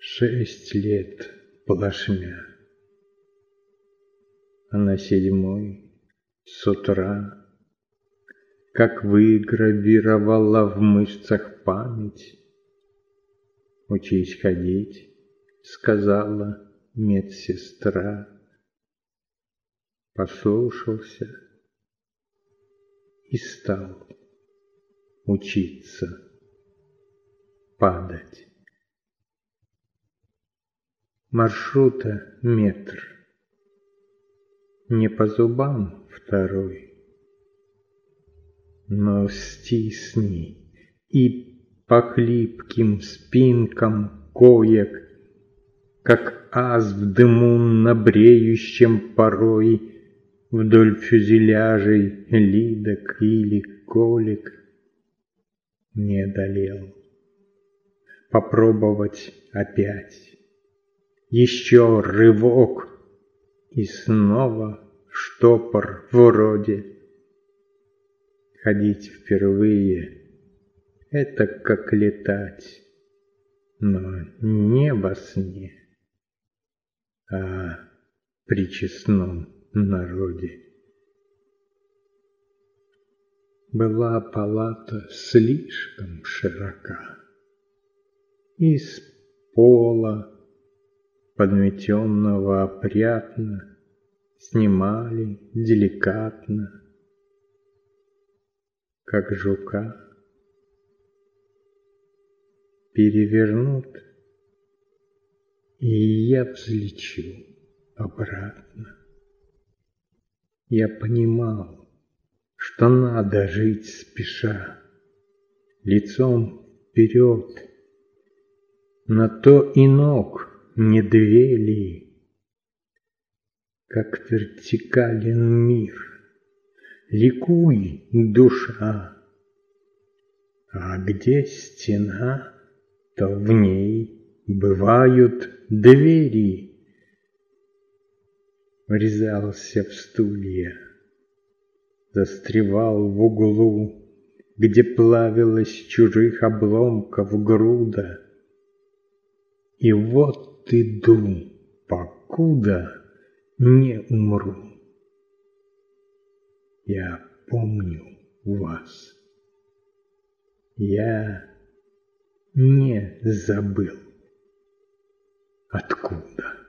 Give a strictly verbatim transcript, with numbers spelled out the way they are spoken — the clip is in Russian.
Шесть лет плашмя, а на седьмой с утра, как выгравировала в мышцах память, «Учись ходить», — сказала медсестра. Послушался и стал учиться падать. Маршрута метр, не по зубам второй, но стисни и по хлипким спинкам коек, как ас в дыму на бреющем порой вдоль фюзеляжей лидок или колик, не одолел. Попробовать опять. Еще рывок, и снова штопор вроде. Ходить впервые — это как летать, но не во сне, а при честном народе. Была палата слишком широка, из пола, подметенного опрятно, снимали деликатно, как жука. Перевернут, и я взлечу обратно. Я понимал, что надо жить спеша, лицом вперед, на то и ног не две ли, как вертикален мир. Ликуй, душа, а где стена, то в ней бывают двери. Врезался в стулья, застревал в углу, где плавилась чужих обломков груда. И вот иду, покуда не умру. Я помню вас. Я не забыл, откуда.